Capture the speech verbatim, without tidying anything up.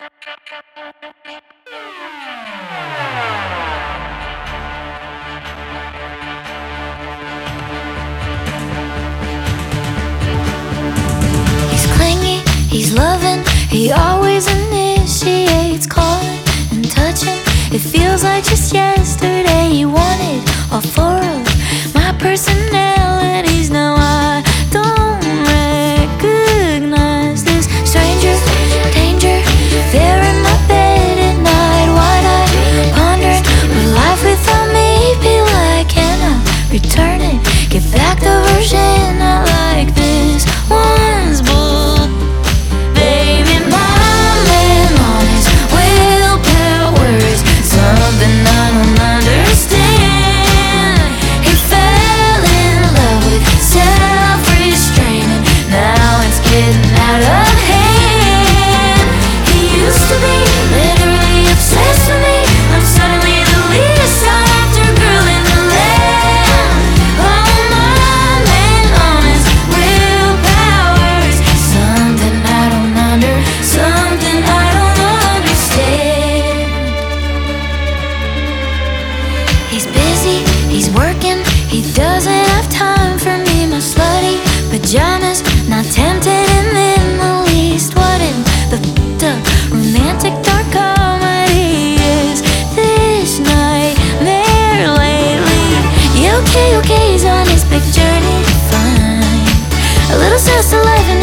He's clingy, he's loving, he always initiates calling and touching. It feels like just yesterday he wanted all four of my personalities. Now I don't recognize this stranger danger. There in my bed at night, wide-eyed, pondering what life without me be like. Can I return it? Get back the version I like. This one's bull. Baby, my man on his willpower is something I don't understand. He fell in love with self-restraint, and now it's getting out of hand. He used to be literally obsessed with me. I'm suddenly the least sought after girl in the land. Oh, my man on his willpower is something I don't under, something I don't understand. He's busy, he's working, he doesn't have time for me. My slutty pajamas, not tempted in the least. What in the the romantic dark comedy is this nightmare lately? Yeah, okay, okay, he's on his big journey to find a little sense of life.